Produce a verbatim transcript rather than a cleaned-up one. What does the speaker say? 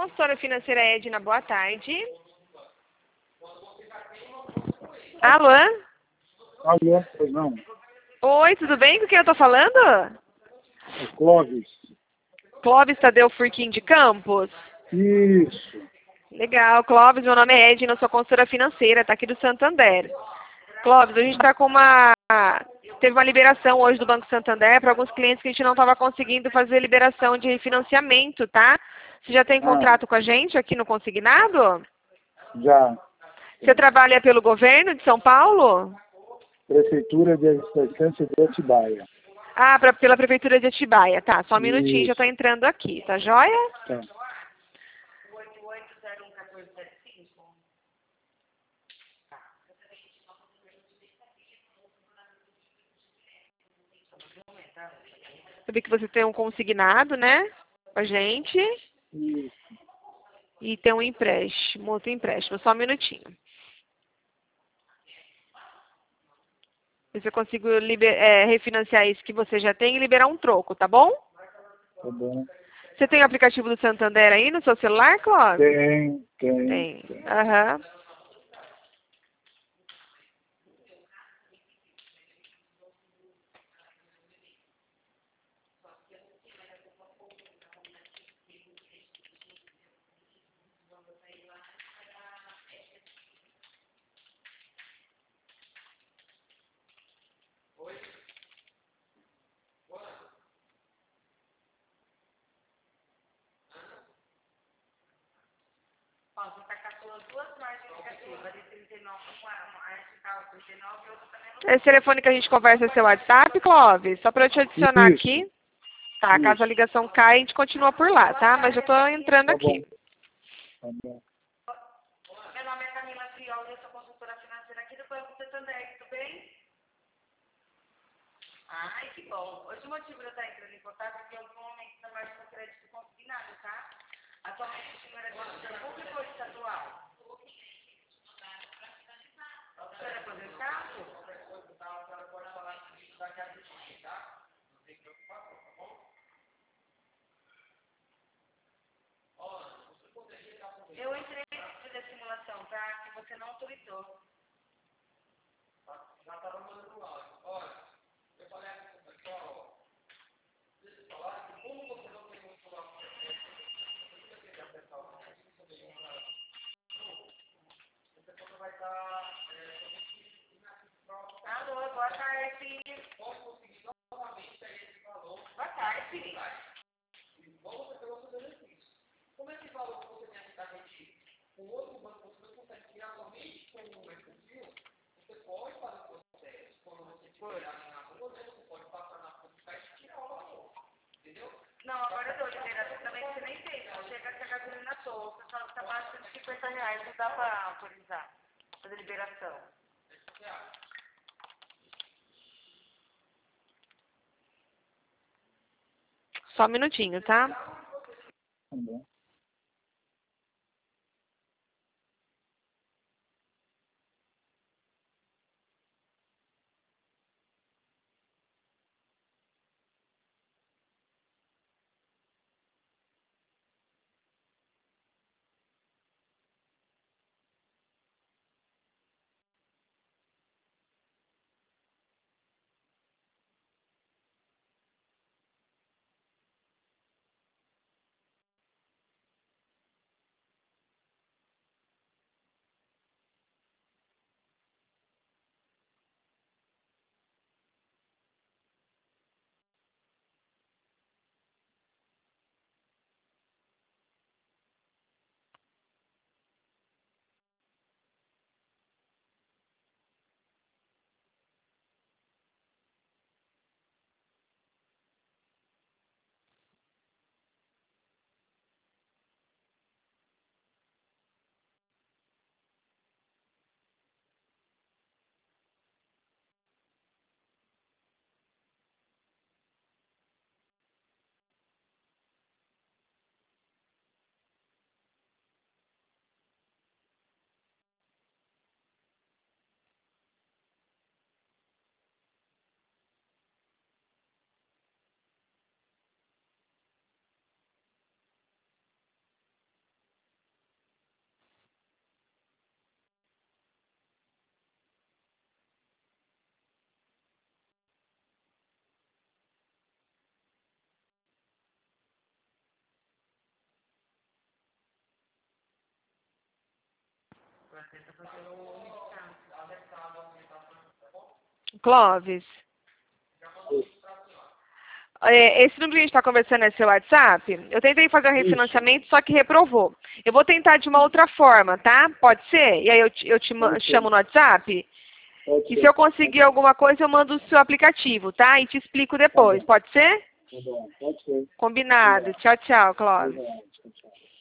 consultora financeira Edna, boa tarde. Alô? Alô, pois não? Oi, tudo bem? Com quem eu tô falando? É Clóvis. Clóvis Tadeu Furquim de Campos? Isso. Legal, Clóvis, meu nome é Edna, eu sou consultora financeira, tá aqui do Santander. Clóvis, a gente tá com uma... Teve uma liberação hoje do Banco Santander para alguns clientes que a gente não estava conseguindo fazer liberação de financiamento, tá? Você já tem Ah, contrato com a gente aqui no Consignado? já. Você trabalha pelo governo de São Paulo? Prefeitura de Estância de Atibaia. Ah, pra, pela Prefeitura de Atibaia, tá. Só um minutinho, já Isso. tô entrando aqui, tá joia? Tá. Eu vi que você tem um consignado, né? Com a gente. Isso. E tem um empréstimo, outro empréstimo. Só um minutinho. Ver se eu consigo liber, é, refinanciar isso que você já tem e liberar um troco, tá bom? Tá bom. Você tem o aplicativo do Santander aí no seu celular, Cláudio? Tem, tem. Tem. tem. Aham. Esse telefone que a gente conversa é seu WhatsApp, Clóvis? Só para eu te adicionar Isso. aqui. Tá, caso a Isso. ligação caia, a gente continua por lá, tá? Mas eu tô entrando Tá aqui. bom. Tá bom. Meu nome é Camila Friol, eu sou consultora financeira aqui do Banco Santander, tudo bem? Ai, que bom. Hoje o motivo de eu estar entrando em contato é que houve um aumento na margem do crédito consignado, tá? Atualmente o senhor é servidor público ou estadual? O senhor é aposentado? Eu entrei no pedido de simulação, tá? Que você não autorizou. Alô, boa tarde. Boa tarde. Não, agora eu dou liberação também, você nem fez. Não chega que a gasolina toa, só tá abaixo de cinquenta reais, não dá pra autorizar fazer liberação. Só um minutinho, tá? Tá bom. Clóvis. É, esse número que a gente está conversando é seu WhatsApp? Eu tentei fazer um refinanciamento, só que reprovou. Eu vou tentar de uma outra forma, tá? Pode ser? E aí eu te, eu te chamo no WhatsApp? Pode E ser. se eu conseguir alguma coisa, eu mando o seu aplicativo, tá? E te explico depois. Tá Pode ser? Tá bom, pode ser. Combinado. Tchau, tchau, Clóvis. Obrigado. Tchau, tchau.